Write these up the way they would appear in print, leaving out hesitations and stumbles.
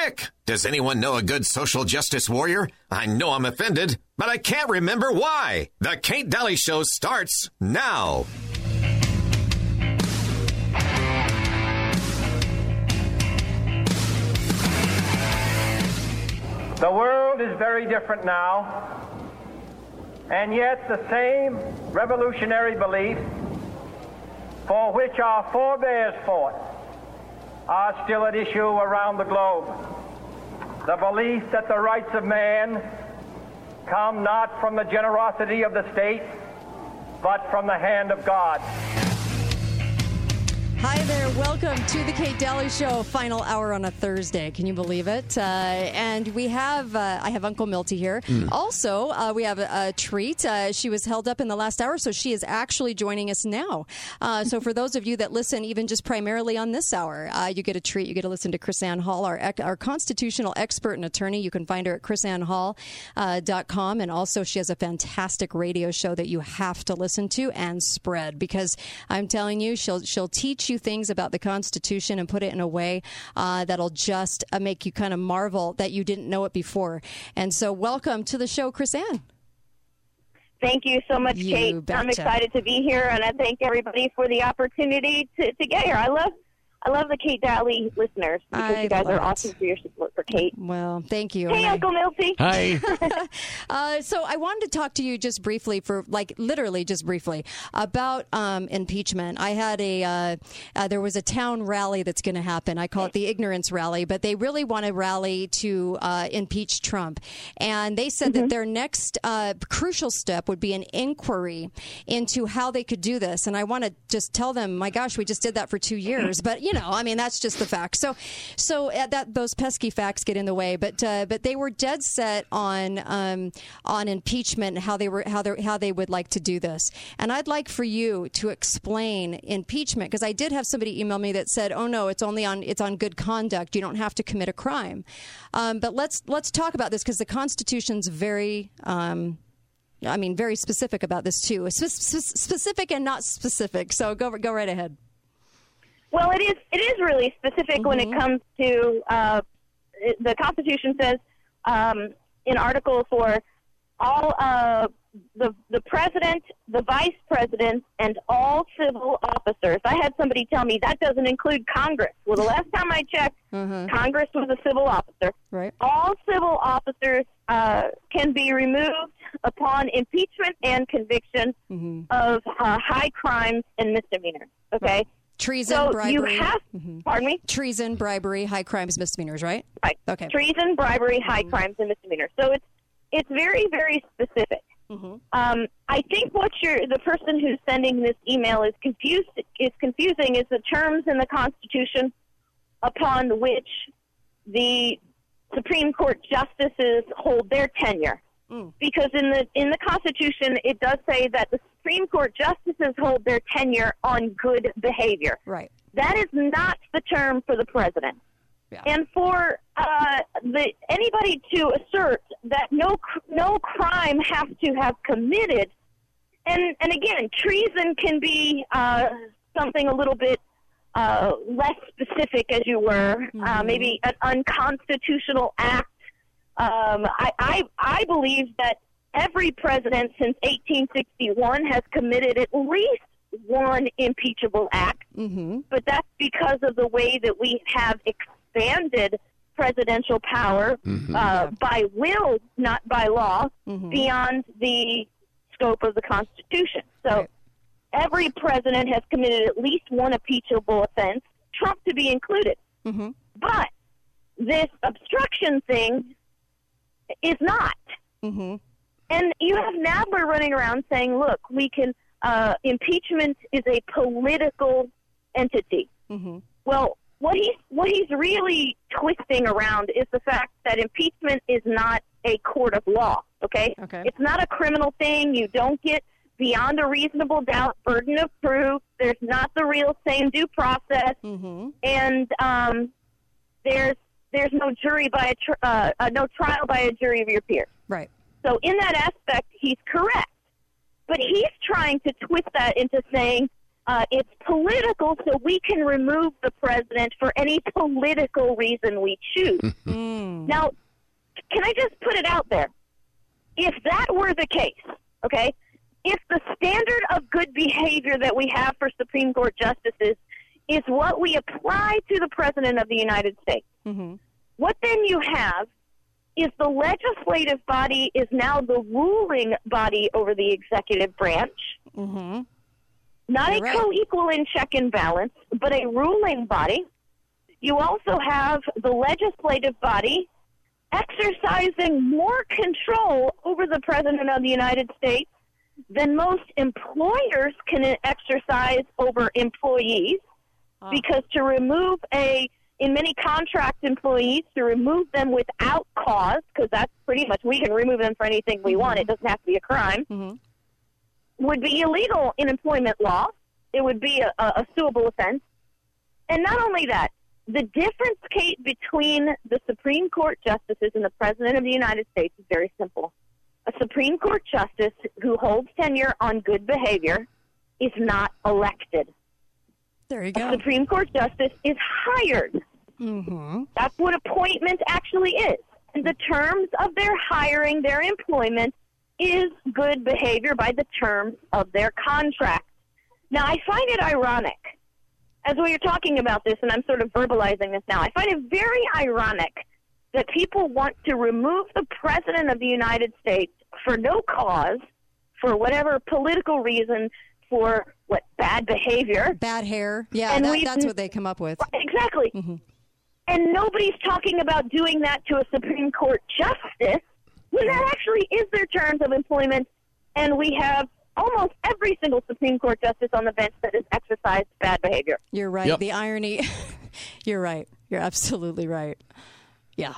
Quick! Does anyone know a good social justice warrior? I know I'm offended, but I can't remember why. The Kate Daly Show starts now. The world is very different now, and yet the same revolutionary beliefs for which our forebears fought are still at issue around the globe. The belief that the rights of man come not from the generosity of the state, but from the hand of God. Hi there. Welcome to the Kate Daly Show, final hour on a Thursday. Can you believe it? And we have, I have Uncle Milty here. Also, we have a treat. She was held up in the last hour, so she is actually joining us now. So for those of you that listen, even just primarily on this hour, you get a treat. You get to listen to KrisAnne Hall, our constitutional expert and attorney. You can find her at KrisAnneHall.com. And also, she has a fantastic radio show that you have to listen to and spread, because I'm telling you, she'll teach you things about the Constitution and put it in a way that'll just make you kind of marvel that you didn't know it before. And so welcome to the show, KrisAnne. Thank you so much, Kate. I'm excited to be here, and I thank everybody for the opportunity to get here. I love the Kate Daly listeners, because you guys are awesome for your support for Kate. Well, thank you. Hey, Uncle Milty. Hi. So I wanted to talk to you just briefly, literally just briefly, about impeachment. I had there was a town rally that's going to happen. I call it the ignorance rally, but they really want to rally to impeach Trump. And they said that their next crucial step would be an inquiry into how they could do this. And I want to just tell them, my gosh, we just did that for 2 years. But I mean, that's just the fact. So that those pesky facts get in the way. But they were dead set on impeachment and how they would like to do this. And I'd like for you to explain impeachment, because I did have somebody email me that said, "Oh no, it's on good conduct. You don't have to commit a crime." But let's talk about this, because the Constitution's very very specific about this too. Specific and not specific. So go right ahead. Well, it is really specific when it comes to the Constitution says in Article 4, all the president, the vice president, and all civil officers. I had somebody tell me that doesn't include Congress. Well, the last time I checked, Congress was a civil officer. Right. All civil officers can be removed upon impeachment and conviction of high crimes and misdemeanors. Okay. Right. Treason, bribery. Pardon me? Treason, bribery, high crimes, misdemeanors, right? Right. Okay. Treason, bribery, high crimes, and misdemeanors. So it's very, very specific. I think what the person who's sending this email is confusing is the terms in the Constitution upon which the Supreme Court justices hold their tenure. Because in the Constitution, it does say that the Supreme Court justices hold their tenure on good behavior. Right. That is not the term for the president. Yeah. And for anybody to assert that no crime has to have committed, and again, treason can be something a little bit less specific, as you were, maybe an unconstitutional act. I believe that every president since 1861 has committed at least one impeachable act, but that's because of the way that we have expanded presidential power by will, not by law, beyond the scope of the Constitution. So every president has committed at least one impeachable offense, Trump to be included. But this obstruction thing is not. And you have Nadler running around saying, look, we can, impeachment is a political entity. Well, what he's really twisting around is the fact that impeachment is not a court of law, okay? It's not a criminal thing. You don't get beyond a reasonable doubt burden of proof. There's not the real same due process. And there's no jury by no trial by a jury of your peers. Right. So in that aspect, he's correct. But he's trying to twist that into saying It's political, so we can remove the president for any political reason we choose. Now, can I just put it out there? If that were the case, okay, if the standard of good behavior that we have for Supreme Court justices is what we apply to the President of the United States, what then you have is the legislative body is now the ruling body over the executive branch. Not a co-equal in check and balance, but a ruling body. You also have the legislative body exercising more control over the President of the United States than most employers can exercise over employees, because to remove in many contract employees, to remove them without cause, because that's pretty much, we can remove them for anything we want, it doesn't have to be a crime, would be illegal in employment law. It would be a suable offense. And not only that, the difference, Kate, between the Supreme Court justices and the President of the United States is very simple. A Supreme Court justice who holds tenure on good behavior is not elected. There you go. A Supreme Court justice is hired. That's what appointment actually is. And the terms of their hiring, their employment, is good behavior by the terms of their contract. Now, I find it ironic, as we are talking about this, and I'm sort of verbalizing this now, I find it very ironic that people want to remove the President of the United States for no cause, for whatever political reason, for what, bad behavior. Bad hair. Yeah, And that's what they come up with. Exactly. And nobody's talking about doing that to a Supreme Court justice when that actually is their terms of employment, and we have almost every single Supreme Court justice on the bench that has exercised bad behavior. You're right. Yep. The irony. You're right. You're absolutely right. Yeah.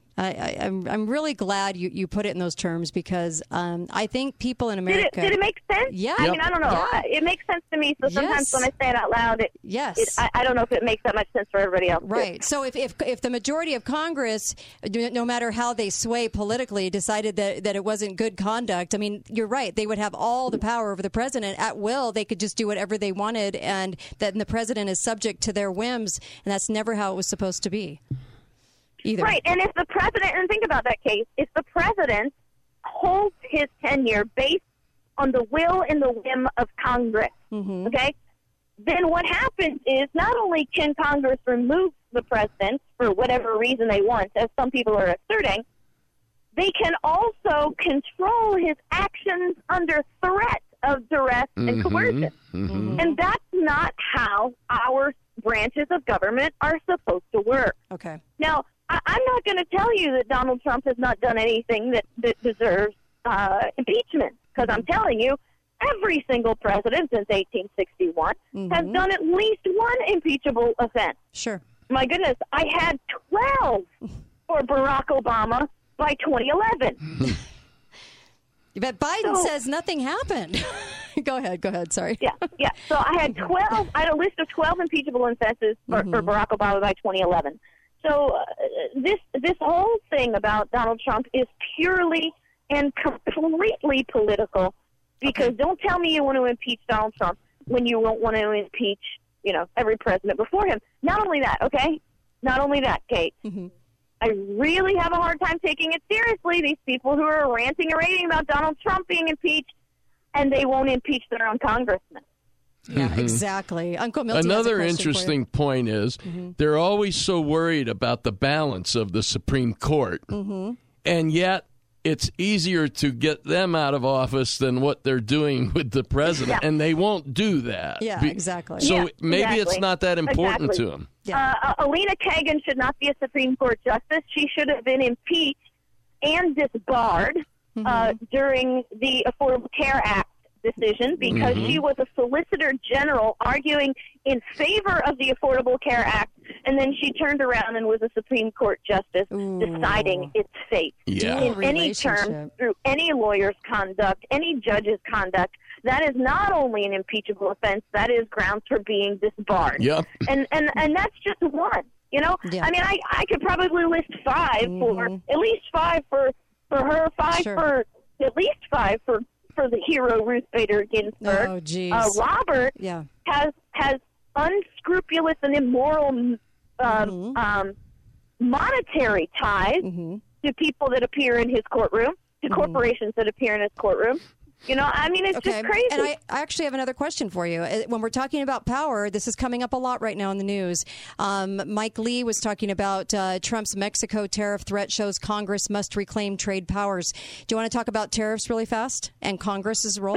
I'm really glad you put it in those terms, because I think people in America... Did it make sense? Yeah. I mean, I don't know. Yeah. It makes sense to me, so sometimes when I say it out loud, I don't know if it makes that much sense for everybody else. Right. Too. So if the majority of Congress, no matter how they sway politically, decided that it wasn't good conduct, I mean, you're right. They would have all the power over the president at will. They could just do whatever they wanted, and then the president is subject to their whims, and that's never how it was supposed to be. Either. Right, and if the president, and think about that case, if the president holds his tenure based on the will and the whim of Congress, okay, then what happens is not only can Congress remove the president for whatever reason they want, as some people are asserting, they can also control his actions under threat of duress and coercion. And that's not how our branches of government are supposed to work. Okay. Now, I'm not going to tell you that Donald Trump has not done anything that deserves impeachment, because I'm telling you, every single president since 1861 has done at least one impeachable offense. Sure. My goodness, I had 12 for Barack Obama by 2011. But Biden says nothing happened. Go ahead. Sorry. Yeah. So I had 12. I had a list of 12 impeachable offenses for Barack Obama by 2011. So this whole thing about Donald Trump is purely and completely political, because don't tell me you want to impeach Donald Trump when you won't want to impeach, every president before him. Not only that, okay? Not only that, Kate. I really have a hard time taking it seriously, these people who are ranting and raving about Donald Trump being impeached, and they won't impeach their own congressman. Yeah, exactly. Uncle Milty Another has a question interesting point is they're always so worried about the balance of the Supreme Court, and yet it's easier to get them out of office than what they're doing with the president, and they won't do that. Yeah, exactly. So maybe it's not that important to them. Yeah. Alina Kagan should not be a Supreme Court justice. She should have been impeached and disbarred during the Affordable Care Act decision, because she was a solicitor general arguing in favor of the Affordable Care Act, and then she turned around and was a Supreme Court justice deciding its fate. Yeah. In any terms, through any lawyer's conduct, any judge's conduct, that is not only an impeachable offense, that is grounds for being disbarred. Yep. And that's just one. Yeah. I mean, I could probably list five for at least five for her, five for at least five for for the hero Ruth Bader Ginsburg. Oh, geez. Robert has unscrupulous and immoral monetary ties to people that appear in his courtroom, to corporations that appear in his courtroom. You know, I mean, it's just crazy. And I actually have another question for you. When we're talking about power, this is coming up a lot right now in the news. Mike Lee was talking about Trump's Mexico tariff threat shows Congress must reclaim trade powers. Do you want to talk about tariffs really fast and Congress's role?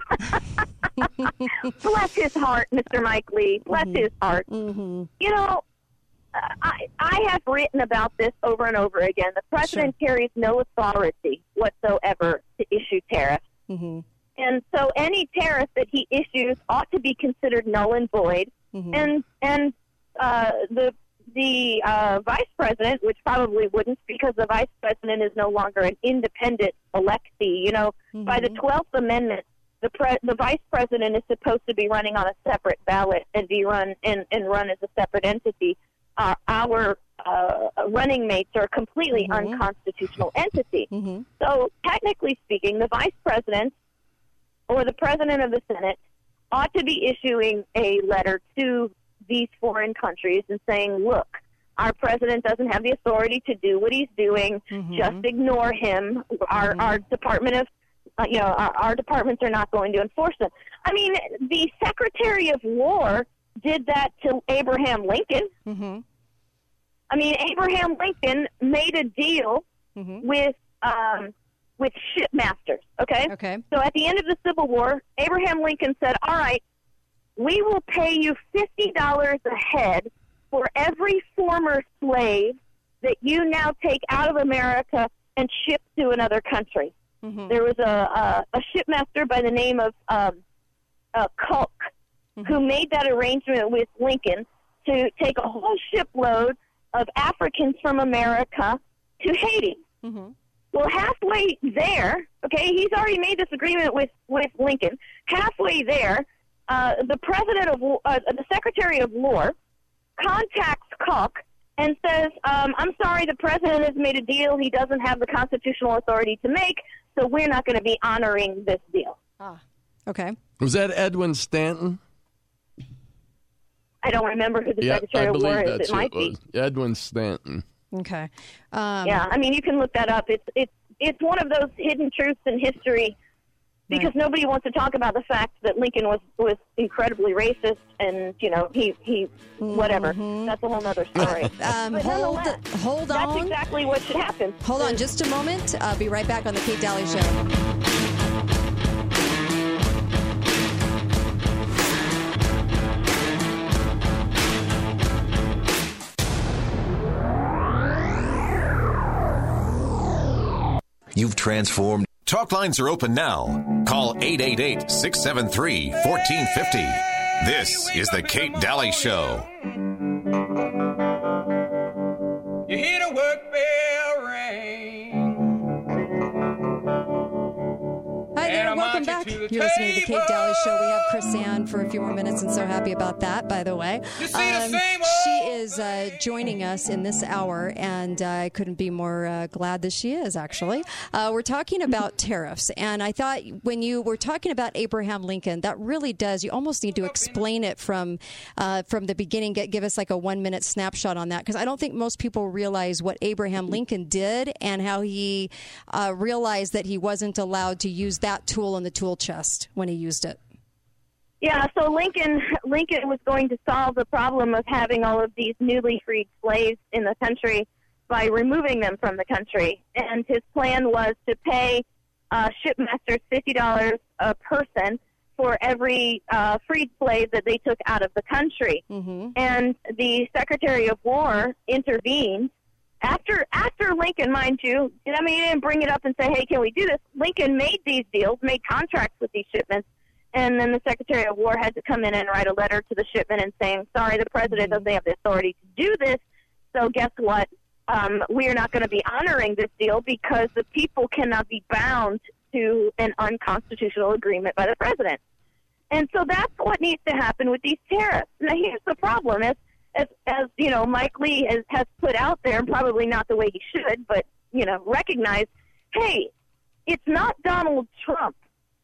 Bless his heart, Mr. Mike Lee. Bless his heart. You know, I have written about this over and over again. The president carries no authority whatsoever to issue tariffs. And so any tariff that he issues ought to be considered null and void. And the vice president, which probably wouldn't, because the vice president is no longer an independent electee. You know, by the 12th Amendment, the vice president is supposed to be running on a separate ballot and be run and run as a separate entity. Our running mates are a completely unconstitutional entity. So technically speaking, the vice president or the president of the Senate ought to be issuing a letter to these foreign countries and saying, look, our president doesn't have the authority to do what he's doing. Just ignore him. Our Department of our departments are not going to enforce them. I mean, the Secretary of War did that to Abraham Lincoln. I mean, Abraham Lincoln made a deal with shipmasters, okay? So at the end of the Civil War, Abraham Lincoln said, all right, we will pay you $50 a head for every former slave that you now take out of America and ship to another country. There was a shipmaster by the name of Culk who made that arrangement with Lincoln to take a whole shipload of Africans from America to Haiti. Well, halfway there, okay, he's already made this agreement with Lincoln. Halfway there, the Secretary of War contacts Cook and says, I'm sorry, the president has made a deal he doesn't have the constitutional authority to make, so we're not going to be honoring this deal. Okay. Was that Edwin Stanton? I don't remember who the Secretary of War is. It might be Edwin Stanton. Okay. Yeah, I mean, you can look that up. It's one of those hidden truths in history because nobody wants to talk about the fact that Lincoln was incredibly racist and, you know, he whatever. That's a whole other story. Hold on. That's exactly what should happen. Hold on just a moment. I'll be right back on the Kate Daly Show. You've transformed. Talk lines are open now. Call 888-673-1450. This is the Kate Daly Show. You hear the work bell ring. Hi there, welcome back. You're listening to the Kate Daly Show. We have Chris Ann for a few more minutes, and so happy about that, by the way. She is joining us in this hour, and I couldn't be more glad that she is, actually. We're talking about tariffs, and I thought when you were talking about Abraham Lincoln, that really does, you almost need to explain it from the beginning, give us like a 1-minute snapshot on that, because I don't think most people realize what Abraham Lincoln did and how he realized that he wasn't allowed to use that tool in the tool chest when he used it. Yeah, so Lincoln was going to solve the problem of having all of these newly freed slaves in the country by removing them from the country. And his plan was to pay shipmasters $50 a person for every freed slave that they took out of the country. And the Secretary of War intervened. After Lincoln, mind you, I mean, he didn't bring it up and say, hey, can we do this? Lincoln made these deals, made contracts with these shipments, and then the Secretary of War had to come in and write a letter to the shipment and saying, sorry, the president doesn't have the authority to do this, so guess what? We are not going to be honoring this deal because the people cannot be bound to an unconstitutional agreement by the president. And so that's what needs to happen with these tariffs. Now, here's the problem. As you know, Mike Lee has put out there, probably not the way he should, but, you know, recognize, hey, it's not Donald Trump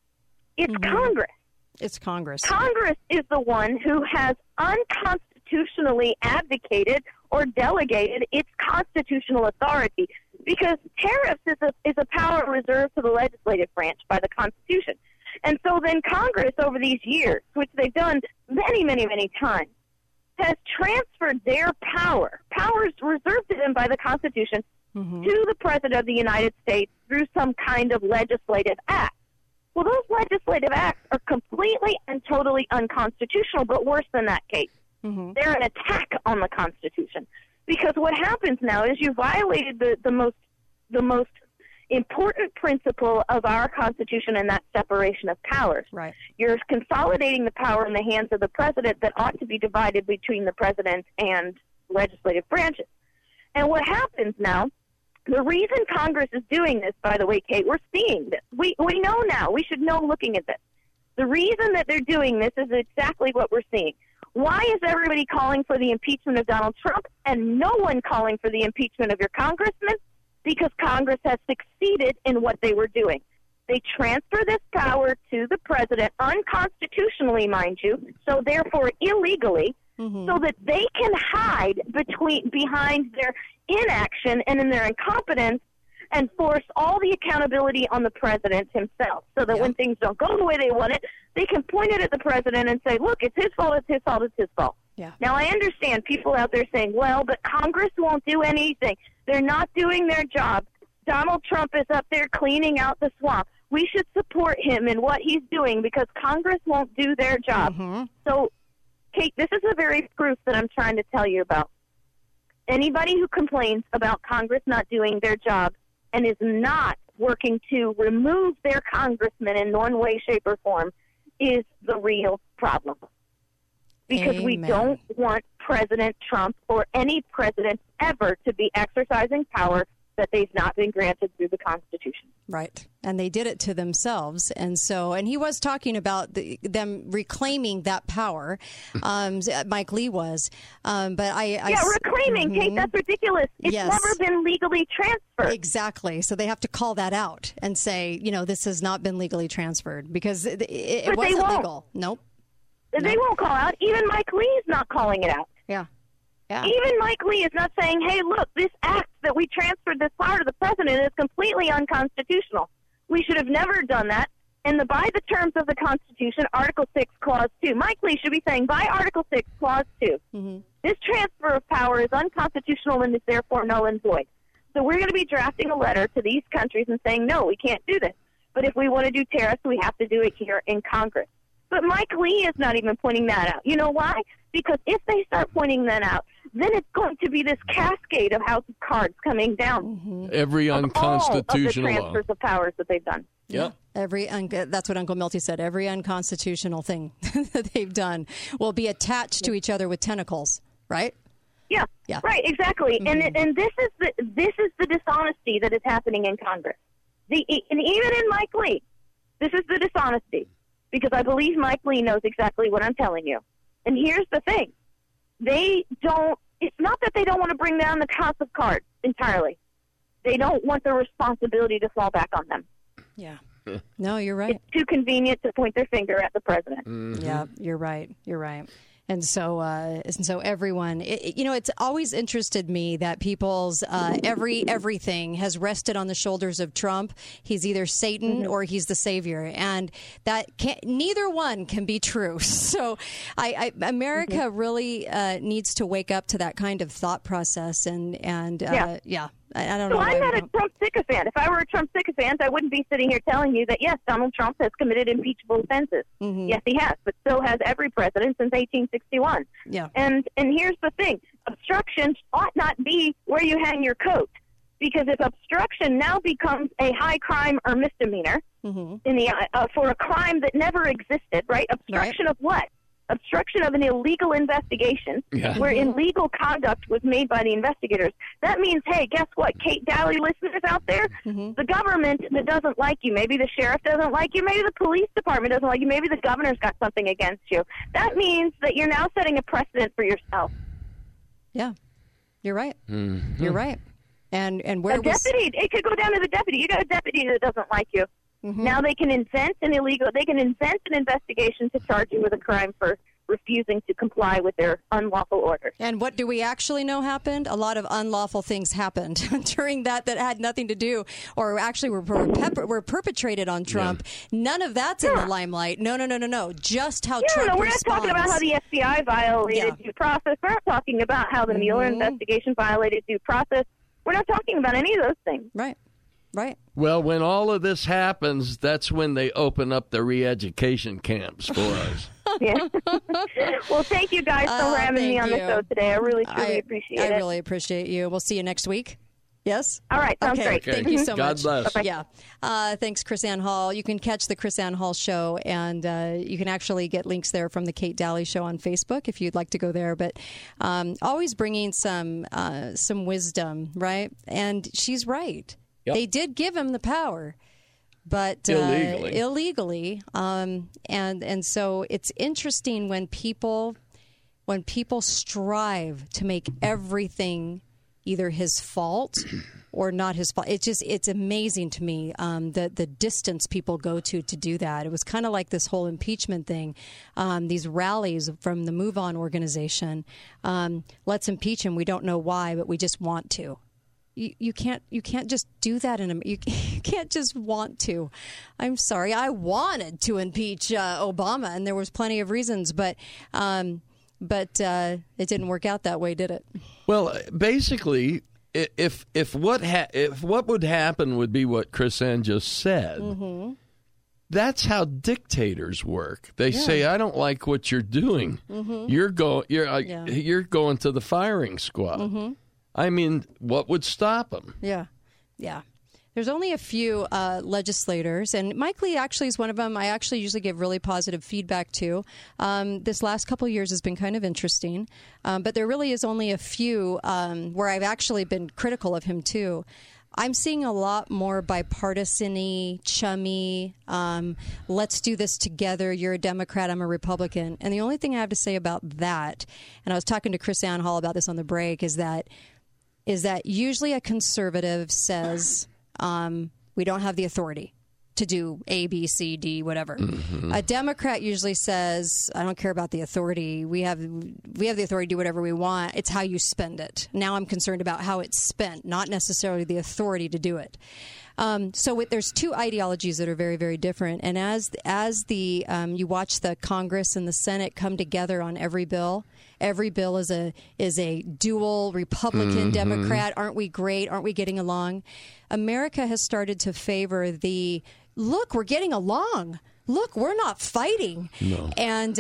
It's Congress. It's Congress. Congress is the one who has unconstitutionally abdicated or delegated its constitutional authority, because tariffs is a power reserved to the legislative branch by the Constitution. And so then Congress, over these years, which they've done many, many, many times, has transferred their powers reserved to them by the Constitution, to the President of the United States through some kind of legislative act. Well, those legislative acts are completely and totally unconstitutional, but worse than that, Kate. They're an attack on the Constitution. Because what happens now is you violated the most important principle of our Constitution, and that's separation of powers. Right. You're consolidating the power in the hands of the President that ought to be divided between the President and legislative branches. And what happens now, the reason Congress is doing this, by the way, Kate, we're seeing this. We know now. We should know looking at this. The reason that they're doing this is exactly what we're seeing. Why is everybody calling for the impeachment of Donald Trump and no one calling for the impeachment of your congressman? Because Congress has succeeded in what they were doing. They transfer this power to the president unconstitutionally, mind you, so therefore illegally, so that they can hide behind their inaction and in their incompetence and force all the accountability on the president himself, so that when things don't go the way they want it, they can point it at the president and say, look, it's his fault, it's his fault, it's his fault. Yeah. Now, I understand people out there saying, well, but Congress won't do anything. They're not doing their job. Donald Trump is up there cleaning out the swamp. We should support him in what he's doing because Congress won't do their job. So, Kate, this is the very proof that I'm trying to tell you about. Anybody who complains about Congress not doing their job and is not working to remove their congressman in one way, shape, or form is the real problem. Because we don't want President Trump or any president ever to be exercising power that they've not been granted through the Constitution. Right. And they did it to themselves. And he was talking about them reclaiming that power. Mike Lee was. Reclaiming, Kate, that's ridiculous. It's never been legally transferred. Exactly. So they have to call that out and say, this has not been legally transferred because it wasn't legal. Nope. They won't call out. Even Mike Lee is not calling it out. Yeah. Even Mike Lee is not saying, hey, look, this act that we transferred this power to the president is completely unconstitutional. We should have never done that. And by the terms of the Constitution, Article 6, Clause 2, Mike Lee should be saying, by Article 6, Clause 2, this transfer of power is unconstitutional and is therefore null and void. So we're going to be drafting a letter to these countries and saying, no, we can't do this. But if we want to do tariffs, we have to do it here in Congress. But Mike Lee is not even pointing that out. You know why? Because if they start pointing that out, then it's going to be this cascade of House of Cards coming down. Every unconstitutional all of the transfers of powers that they've done. Yep. That's what Uncle Milty said. Every unconstitutional thing that they've done will be attached to each other with tentacles, right? Yeah. Right, exactly. And this is the dishonesty that is happening in Congress. And even in Mike Lee, this is the dishonesty. Because I believe Mike Lee knows exactly what I'm telling you. And here's the thing. It's not that they don't want to bring down the House of Cards entirely. They don't want the responsibility to fall back on them. Yeah. No, you're right. It's too convenient to point their finger at the president. Yeah, you're right. And so everyone, it's always interested me that people's everything has rested on the shoulders of Trump. He's either Satan or he's the savior, and that neither one can be true. So, America really needs to wake up to that kind of thought process, and I don't know. So I'm not a Trump sycophant. If I were a Trump sycophant, I wouldn't be sitting here telling you that, yes, Donald Trump has committed impeachable offenses. Yes, he has, but so has every president since 1861. Yeah. And here's the thing. Obstruction ought not be where you hang your coat, because if obstruction now becomes a high crime or misdemeanor for a crime that never existed, right? Obstruction of what? Obstruction of an illegal investigation where illegal conduct was made by the investigators. That means, hey, guess what, Kate Daly listeners out there? The government that doesn't like you, maybe the sheriff doesn't like you, maybe the police department doesn't like you, maybe the governor's got something against you. That means that you're now setting a precedent for yourself. Yeah, you're right. You're right. And where deputy, it could go down to the deputy. You got a deputy that doesn't like you. Now they can invent an investigation to charge you with a crime for refusing to comply with their unlawful orders. And what do we actually know happened? A lot of unlawful things happened during that had nothing to do, or actually were perpetrated on Trump. Yeah. None of that's in the limelight. No. Just how Trump we're responds. Not talking about how the FBI violated due process. We're not talking about how the Mueller investigation violated due process. We're not talking about any of those things. Right. Well, when all of this happens, that's when they open up the re-education camps for us. Yeah. Well, thank you guys for having me on the show today. I really, truly appreciate it. I really appreciate you. We'll see you next week. Yes? All right. Sounds great. Thank you so God much. bless. Bye-bye. Yeah. Thanks, KrisAnne Hall. You can catch the KrisAnne Hall Show, and you can actually get links there from the Kate Daly Show on Facebook if you'd like to go there. But always bringing some wisdom, right? And she's right. Yep. They did give him the power, but illegally. And so it's interesting when people strive to make everything either his fault or not his fault. It's amazing to me the distance people go to do that. It was kind of like this whole impeachment thing. These rallies from the Move On organization. Let's impeach him. We don't know why, but we just want to. You can't just do that you can't just want to. I'm sorry. I wanted to impeach Obama, and there was plenty of reasons, but it didn't work out that way, did it? Well, basically, if what would happen would be what KrisAnne just said. That's how dictators work. They say, "I don't like what you're doing. You're going to the firing squad." I mean, what would stop them? Yeah. There's only a few legislators, and Mike Lee actually is one of them. I actually usually give really positive feedback to. This last couple of years has been kind of interesting, but there really is only a few where I've actually been critical of him, too. I'm seeing a lot more bipartisan-y, chummy, let's do this together. You're a Democrat, I'm a Republican. And the only thing I have to say about that, and I was talking to KrisAnne Hall about this on the break, is that usually a conservative says we don't have the authority to do A, B, C, D, whatever. A Democrat usually says, I don't care about the authority. We have the authority to do whatever we want. It's how you spend it. Now I'm concerned about how it's spent, not necessarily the authority to do it. So there's two ideologies that are very, very different. And as you watch the Congress and the Senate come together on every bill is a dual Republican Democrat. Aren't we great? Aren't we getting along? America has started to favor look, we're getting along. Look, we're not fighting. No. And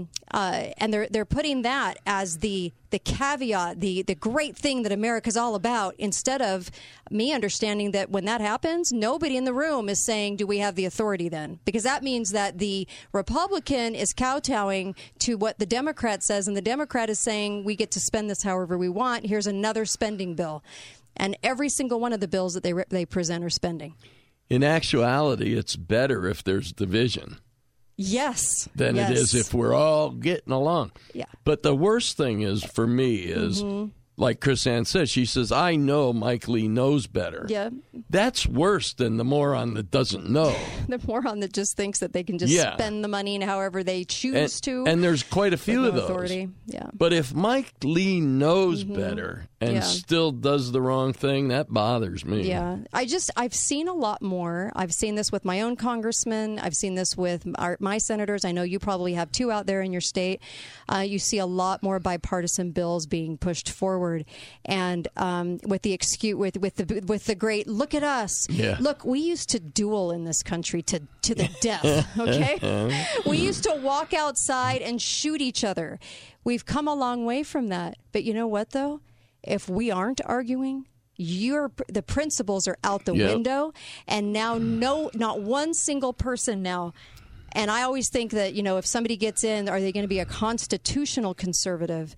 they're putting that as the caveat, the great thing that America's all about, instead of me understanding that when that happens, nobody in the room is saying, do we have the authority then? Because that means that the Republican is kowtowing to what the Democrat says, and the Democrat is saying, we get to spend this however we want. Here's another spending bill. And every single one of the bills that they present are spending. In actuality, it's better if there's division. Yes. Than it is if we're all getting along. Yeah. But the worst thing is, for me, is like KrisAnne says, she says, I know Mike Lee knows better. Yeah. That's worse than the moron that doesn't know. The moron that just thinks that they can just spend the money however they choose to. And there's quite a few of those. Authority. Yeah. But if Mike Lee knows better and still does the wrong thing, that bothers me. Yeah. I've seen a lot more. I've seen this with my own congressman. I've seen this with my senators. I know you probably have two out there in your state. You see a lot more bipartisan bills being pushed forward. And with the excuse, with the great, look at us. Yeah. Look, we used to duel in this country to the death. Okay, we used to walk outside and shoot each other. We've come a long way from that. But you know what, though? If we aren't arguing, the principles are out the window, and now not one single person now. And I always think that, if somebody gets in, are they going to be a constitutional conservative?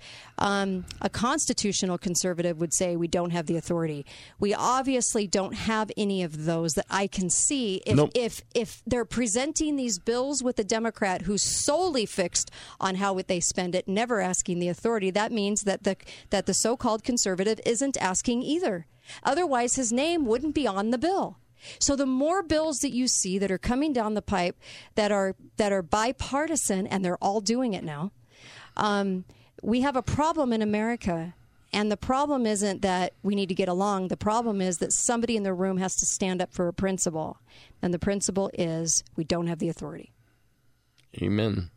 A constitutional conservative would say we don't have the authority. We obviously don't have any of those that I can see. If they're presenting these bills with a Democrat who's solely fixed on how they spend it, never asking the authority, that means that the so-called conservative isn't asking either. Otherwise, his name wouldn't be on the bill. So the more bills that you see that are coming down the pipe that are bipartisan, and they're all doing it now, we have a problem in America. And the problem isn't that we need to get along. The problem is that somebody in the room has to stand up for a principle. And the principle is we don't have the authority. Amen.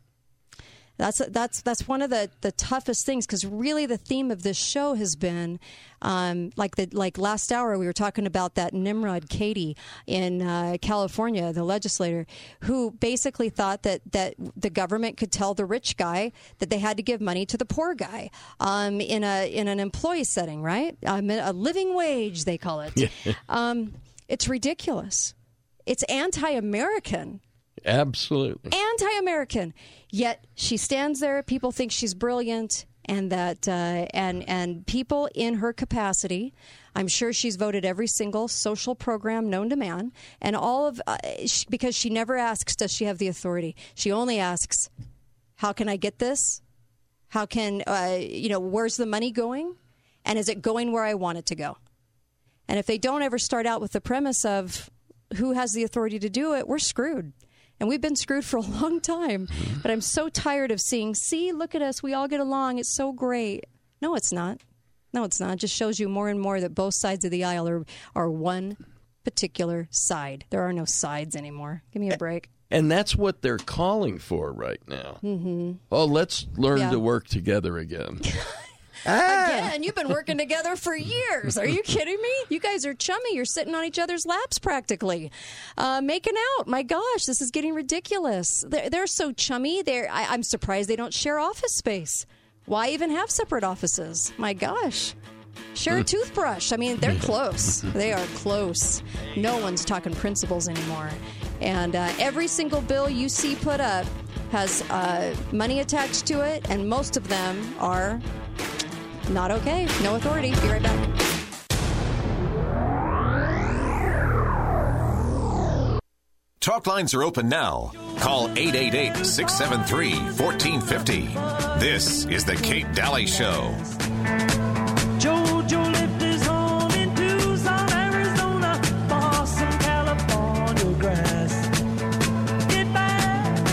That's one of the toughest things, because really the theme of this show has been like last hour we were talking about that Nimrod Katie in California, the legislator, who basically thought that the government could tell the rich guy that they had to give money to the poor guy in an employee setting, right? A living wage, they call it. Yeah. It's ridiculous. It's anti-American. Absolutely. Anti-American. Yet she stands there. People think she's brilliant, and that and people in her capacity. I'm sure she's voted every single social program known to man, and all of because she never asks, does she have the authority? She only asks, how can I get this? How can where's the money going, and is it going where I want it to go? And if they don't ever start out with the premise of who has the authority to do it, we're screwed. And we've been screwed for a long time. But I'm so tired of seeing, see, look at us. We all get along. It's so great. No, it's not. No, it's not. It just shows you more and more that both sides of the aisle are one particular side. There are no sides anymore. Give me a break. And that's what they're calling for right now. Mm-hmm. Oh, let's learn to work together again. Again, you've been working together for years. Are you kidding me? You guys are chummy. You're sitting on each other's laps practically, making out. My gosh, this is getting ridiculous. They're so chummy. I'm surprised they don't share office space. Why even have separate offices? My gosh. Share a toothbrush. I mean, they're close. They are close. No one's talking principles anymore. And every single bill you see put up has money attached to it, and most of them are not okay. No authority. Be right back. Talk lines are open now. Call 888-673-1450. This is the Kate Daly Show. Jojo left his home in Tucson, Arizona, for some California grass. Get back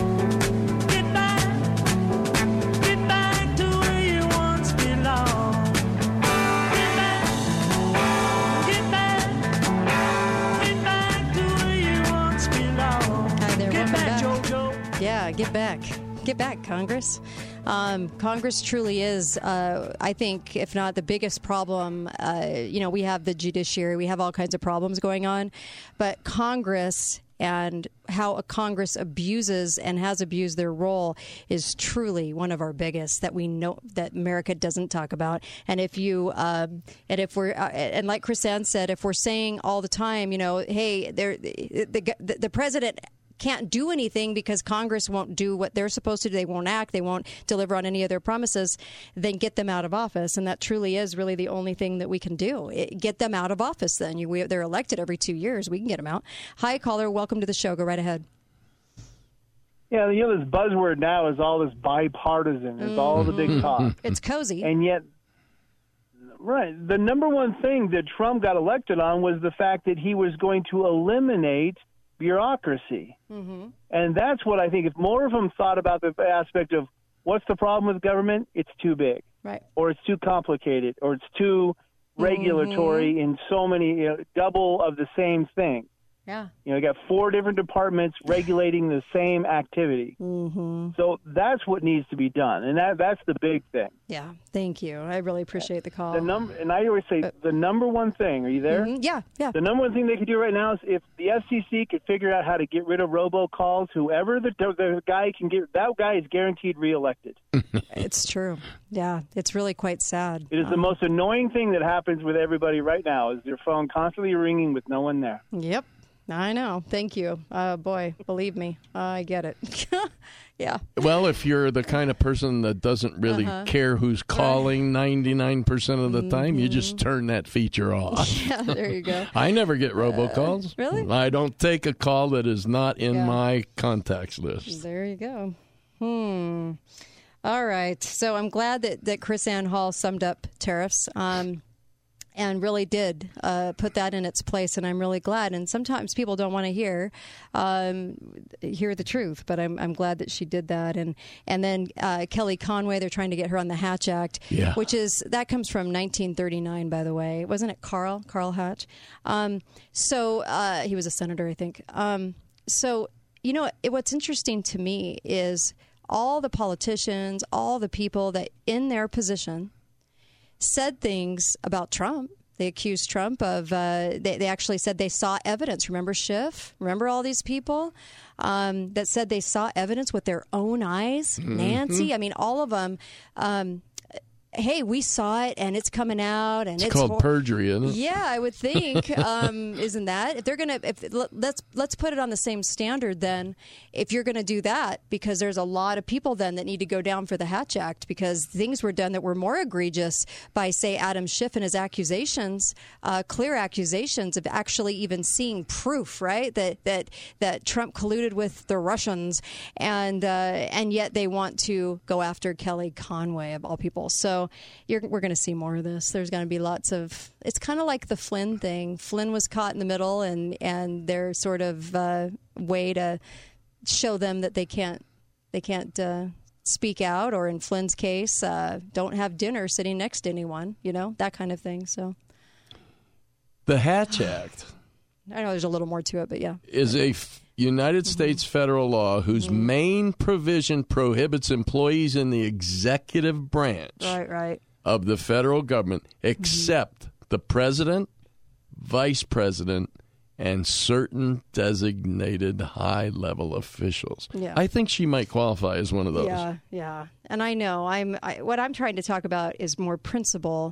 to where you once belonged. Get back to where you once belonged. Hi there, Get welcome back, back. Jojo. Yeah, get back. Get back, Congress. Congress truly is, I think, if not the biggest problem. We have the judiciary. We have all kinds of problems going on. But Congress and how a Congress abuses and has abused their role is truly one of our biggest that we know that America doesn't talk about. And if you and like Chris-Ann said, if we're saying all the time, hey, the president can't do anything because Congress won't do what they're supposed to do. They won't act. They won't deliver on any of their promises. Then get them out of office. And that truly is really the only thing that we can do. Get them out of office then. They're elected every 2 years. We can get them out. Hi, caller. Welcome to the show. Go right ahead. Yeah, this buzzword now is all this bipartisan. It's all the big talk. It's cozy. And yet, right, the number one thing that Trump got elected on was the fact that he was going to eliminate bureaucracy. Mm-hmm. And that's what I think. If more of them thought about the aspect of what's the problem with government, it's too big, right, or it's too complicated, or it's too regulatory in so many, double of the same thing. Yeah. You got 4 different departments regulating the same activity. Mm-hmm. So that's what needs to be done, and that's the big thing. Yeah, thank you. I really appreciate the call. And I always say the number one thing. Are you there? Mm-hmm. Yeah. The number one thing they could do right now is if the FCC could figure out how to get rid of robocalls, whoever the guy can get, that guy is guaranteed reelected. It's true. Yeah, it's really quite sad. It is the most annoying thing that happens with everybody right now is their phone constantly ringing with no one there. Yep. I know. Thank you. Boy, believe me, I get it. Yeah. Well, if you're the kind of person that doesn't really care who's calling 99% of the time, you just turn that feature off. Yeah, there you go. I never get robocalls. Really? I don't take a call that is not in my contacts list. There you go. All right. So I'm glad that Chris-Ann Hall summed up tariffs. and really did put that in its place, and I'm really glad. And sometimes people don't want to hear the truth, but I'm glad that she did that. And then Kelly Conway, they're trying to get her on the Hatch Act, that comes from 1939, by the way. Wasn't it Carl Hatch? So he was a senator, I think. So what's interesting to me is all the politicians, all the people that in their position said things about Trump. They accused Trump of, they actually said they saw evidence. Remember Schiff? Remember all these people that said they saw evidence with their own eyes? Mm-hmm. Nancy? I mean, all of them. Hey, we saw it, and it's coming out, and it's called perjury, isn't it? Yeah, I would think, isn't that? If they're gonna, let's put it on the same standard. Then, if you're gonna do that, because there's a lot of people then that need to go down for the Hatch Act because things were done that were more egregious by, say, Adam Schiff and his accusations, clear accusations of actually even seeing proof, right? That Trump colluded with the Russians, and yet they want to go after Kelly Conway of all people. So. We're going to see more of this. There's going to be lots of. It's kind of like the Flynn thing. Flynn was caught in the middle, and their sort of way to show them that they can't speak out, or in Flynn's case, don't have dinner sitting next to anyone. That kind of thing. So the Hatch Act. I know there's a little more to it, but yeah, is a United States federal law whose main provision prohibits employees in the executive branch of the federal government, except the president, vice president, and certain designated high-level officials. Yeah. I think she might qualify as one of those. Yeah. And I know what I'm trying to talk about is more principle.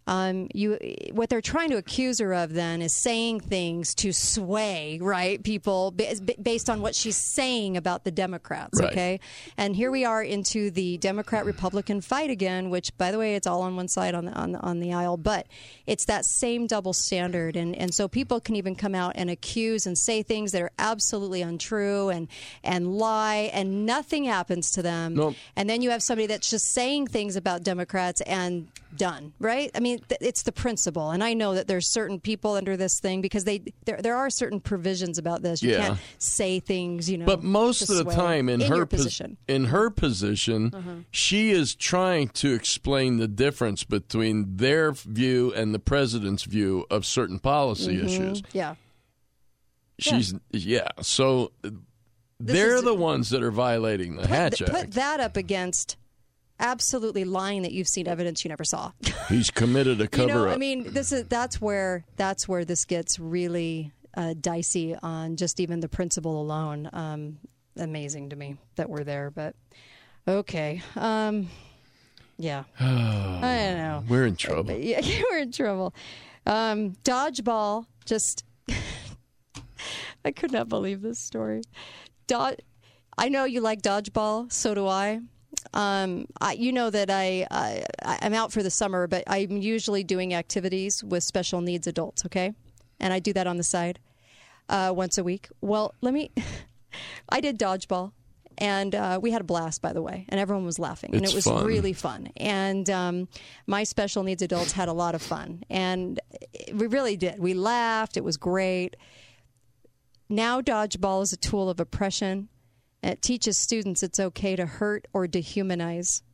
What they're trying to accuse her of then is saying things to sway, right, people based on what she's saying about the Democrats, okay? And here we are into the Democrat-Republican fight again, which, by the way, it's all on one side on the aisle, but it's that same double standard. And so people can even come out and accuse and say things that are absolutely untrue and lie, and nothing happens to them. Nope. And then you have somebody that's just saying things about Democrats and done, right? I mean, it's the principle, and I know that there's certain people under this thing because there are certain provisions about this. You can't say things, But most of the time, in her position, she is trying to explain the difference between their view and the president's view of certain policy issues. Yeah. So they're the ones that are violating the Hatch Act. Put that up against. Absolutely lying that you've seen evidence you never saw. He's committed a cover-up. I mean, that's where this gets really dicey on just even the principle alone. Amazing to me that we're there, but okay. Yeah, I don't know. We're in trouble. Yeah, we're in trouble. Dodgeball. Just, I could not believe this story. I know you like dodgeball. So do I. You know that I'm out for the summer, but I'm usually doing activities with special needs adults, okay? And I do that on the side once a week. Well, I did dodgeball, and we had a blast, by the way, and everyone was laughing. And it was really fun. And my special needs adults had a lot of fun, and we really did. We laughed. It was great. Now dodgeball is a tool of oppression. It teaches students it's okay to hurt or dehumanize.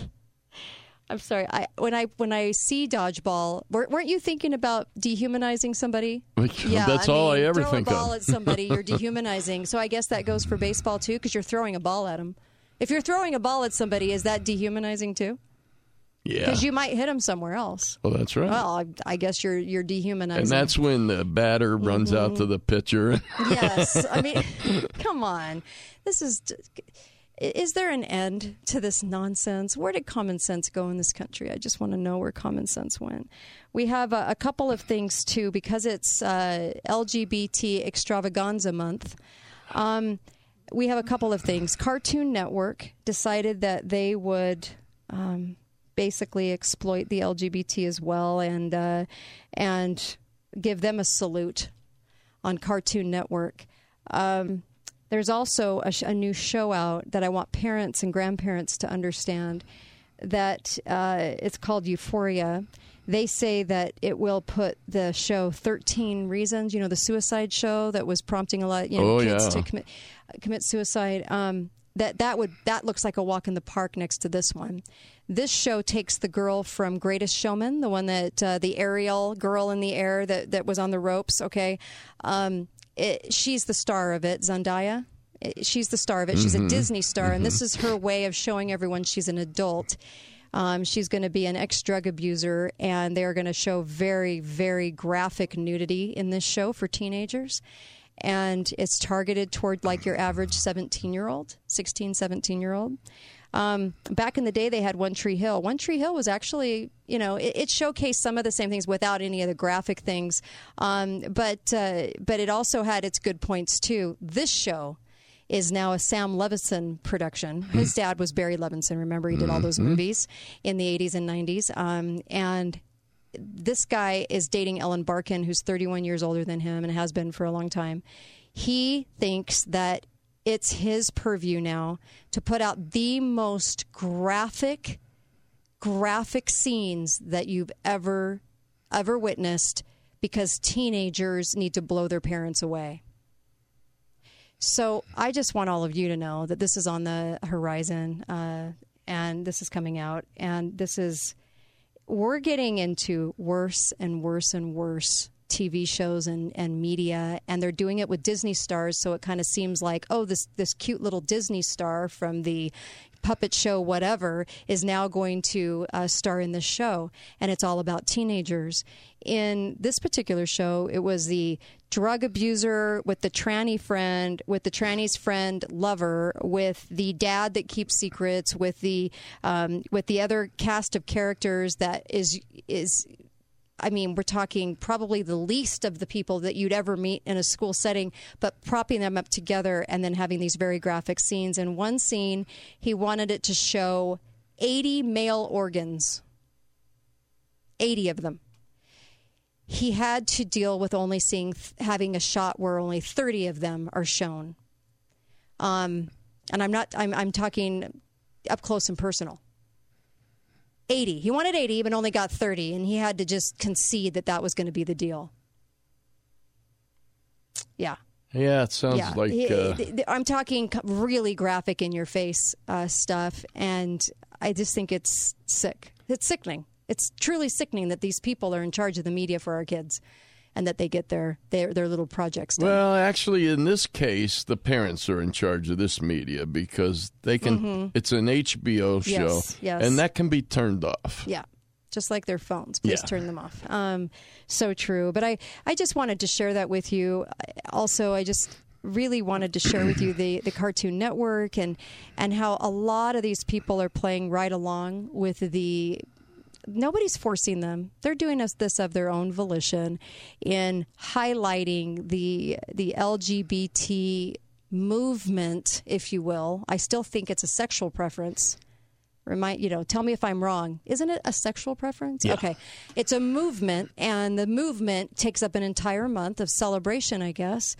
I'm sorry. When I see dodgeball, weren't you thinking about dehumanizing somebody? That's all I ever think of. Throw a ball at somebody, you're dehumanizing. So I guess that goes for baseball too, because you're throwing a ball at them. If you're throwing a ball at somebody, is that dehumanizing too? Yeah. Because you might hit them somewhere else. Well, that's right. Well, I guess you're dehumanizing. And that's when the batter runs out to the pitcher. Yes. I mean, come on. Is there an end to this nonsense? Where did common sense go in this country? I just want to know where common sense went. We have a couple of things, too, because it's LGBT Extravaganza Month. We have a couple of things. Cartoon Network decided that they would basically exploit the LGBT as well and give them a salute on Cartoon Network. There's also a new show out that I want parents and grandparents to understand. that it's called Euphoria. They say that it will put the show 13 Reasons, the suicide show that was prompting a lot, kids to commit suicide. That looks like a walk in the park next to this one. This show takes the girl from Greatest Showman, the one that the aerial girl in the air that was on the ropes. Okay, she's the star of it, Zendaya. She's the star of it. She's a Disney star, and this is her way of showing everyone she's an adult. She's going to be an ex-drug abuser, and they're going to show very, very graphic nudity in this show for teenagers. And it's targeted toward like your average 17-year-old, 16, 17-year-old. Back in the day, they had One Tree Hill. One Tree Hill was actually, it showcased some of the same things without any of the graphic things. But it also had its good points, too. This show is now a Sam Levinson production. His dad was Barry Levinson. Remember, he did all those movies in the 80s and 90s. And this guy is dating Ellen Barkin, who's 31 years older than him and has been for a long time. He thinks that it's his purview now to put out the most graphic scenes that you've ever witnessed because teenagers need to blow their parents away. So I just want all of you to know that this is on the horizon, and this is coming out, and we're getting into worse and worse and worse TV shows and media, and they're doing it with Disney stars, so it kind of seems like, oh, this cute little Disney star from the puppet show whatever is now going to star in this show, and it's all about teenagers. In this particular show, it was the drug abuser with the tranny's friend lover, with the dad that keeps secrets, with the other cast of characters that is I mean, we're talking probably the least of the people that you'd ever meet in a school setting, but propping them up together and then having these very graphic scenes. In one scene, he wanted it to show 80 male organs, 80 of them. He had to deal with only having a shot where only 30 of them are shown. And I'm talking up close and personal. 80. He wanted 80, but only got 30, and he had to just concede that was going to be the deal. Yeah. Yeah, it sounds like... I'm talking really graphic in-your-face stuff, and I just think it's sick. It's sickening. It's truly sickening that these people are in charge of the media for our kids and that they get their little projects done. Well, actually, in this case, the parents are in charge of this media because they can. It's an HBO show, yes. and that can be turned off. Yeah, just like their phones. Please turn them off. So true. But I just wanted to share that with you. Also, I just really wanted to share with you the Cartoon Network and how a lot of these people are playing right along with the... Nobody's forcing them. They're doing this of their own volition in highlighting the LGBT movement, if you will. I still think it's a sexual preference. Tell me if I'm wrong. Isn't it a sexual preference? Yeah. Okay. It's a movement, and the movement takes up an entire month of celebration, I guess.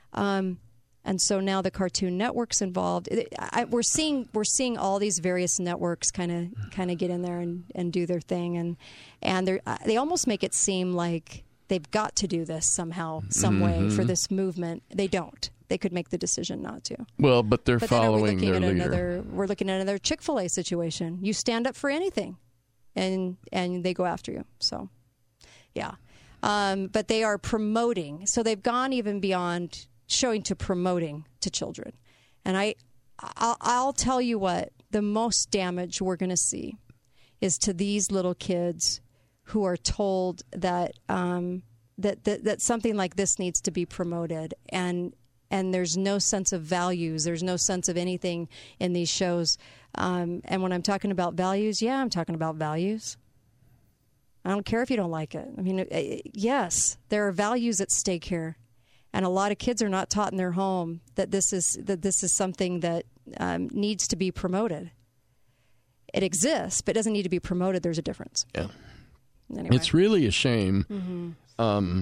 And so now the Cartoon Network's involved. We're seeing all these various networks kind of get in there and do their thing, and they almost make it seem like they've got to do this somehow, some way for this movement. They don't. They could make the decision not to. Well, but they're following their leader. We're looking at another Chick-fil-A situation. You stand up for anything, and they go after you. So, yeah. But they are promoting. So they've gone even beyond showing to promoting to children. And I'll tell you what, the most damage we're going to see is to these little kids who are told that that something like this needs to be promoted, and there's no sense of values, there's no sense of anything in these shows. And when I'm talking about values, I'm talking about values. I don't care if you don't like it. I mean, yes, there are values at stake here. And a lot of kids are not taught in their home that this is something that needs to be promoted. It exists, but it doesn't need to be promoted. There's a difference. Yeah, anyway. It's really a shame.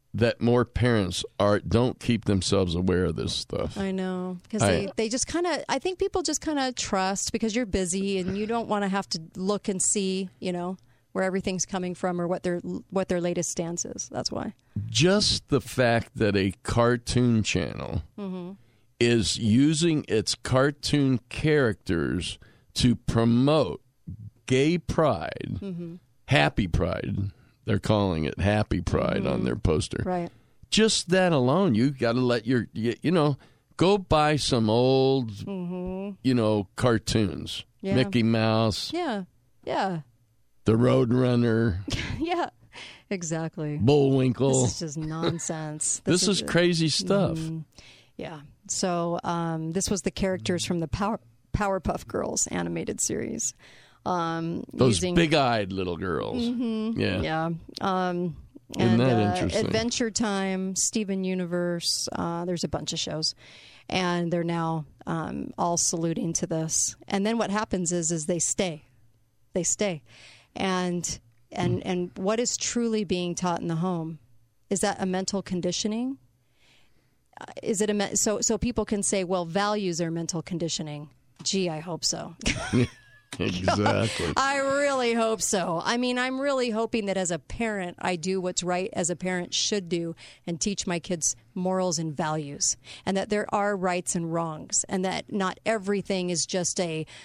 that more parents don't keep themselves aware of this stuff. I know, because they just kind of, I think people just kind of trust because you're busy and you don't want to have to look and see, where everything's coming from or what their latest stance is. That's why. Just the fact that a cartoon channel is using its cartoon characters to promote gay pride, happy pride. They're calling it happy pride on their poster. Right. Just that alone, you got to let go buy some old, cartoons. Yeah. Mickey Mouse. Yeah. Yeah. The Roadrunner. Yeah. Exactly. Bullwinkle. This is just nonsense. This is crazy stuff. Yeah. So this was the characters from the Powerpuff Girls animated series. Those big-eyed little girls. Yeah. Yeah. Isn't that interesting? Adventure Time, Steven Universe. There's a bunch of shows. And they're now all saluting to this. And then what happens is they stay. They stay. And what is truly being taught in the home? Is that a mental conditioning? Is it so people can say, well, values are mental conditioning. Gee, I hope so. Exactly. I really hope so. I mean, I'm really hoping that as a parent, I do what's right as a parent should do and teach my kids morals and values, and that there are rights and wrongs, and that not everything is just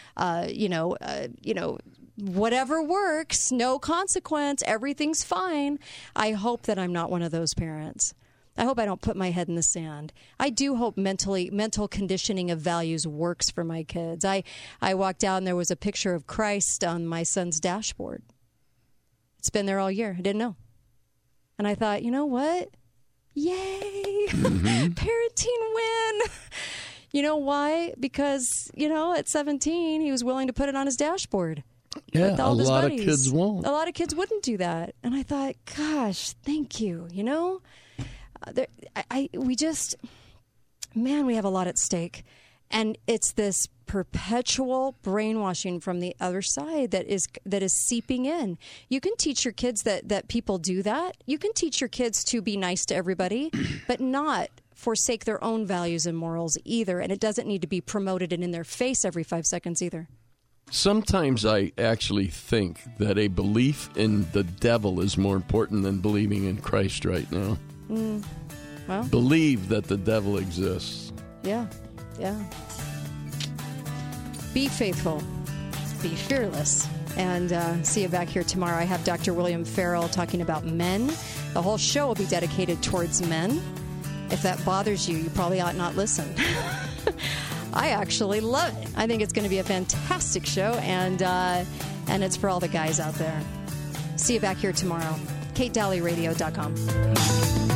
whatever works, no consequence, everything's fine. I hope that I'm not one of those parents. I hope I don't put my head in the sand. I do hope mental conditioning of values works for my kids. I walked out and there was a picture of Christ on my son's dashboard. It's been there all year. I didn't know. And I thought, you know what? Yay! Parenting win! You know why? Because, at 17, he was willing to put it on his dashboard. Yeah, a lot of kids won't. A lot of kids wouldn't do that. And I thought, gosh, thank you, we have a lot at stake. And it's this perpetual brainwashing from the other side that is seeping in. You can teach your kids that people do that. You can teach your kids to be nice to everybody, but not forsake their own values and morals either. And it doesn't need to be promoted and in their face every 5 seconds either. Sometimes I actually think that a belief in the devil is more important than believing in Christ right now. Well, believe that the devil exists. Yeah. Be faithful. Be fearless. And see you back here tomorrow. I have Dr. William Farrell talking about men. The whole show will be dedicated towards men. If that bothers you, you probably ought not listen. I actually love it. I think it's going to be a fantastic show, and it's for all the guys out there. See you back here tomorrow. KateDalleyRadio.com.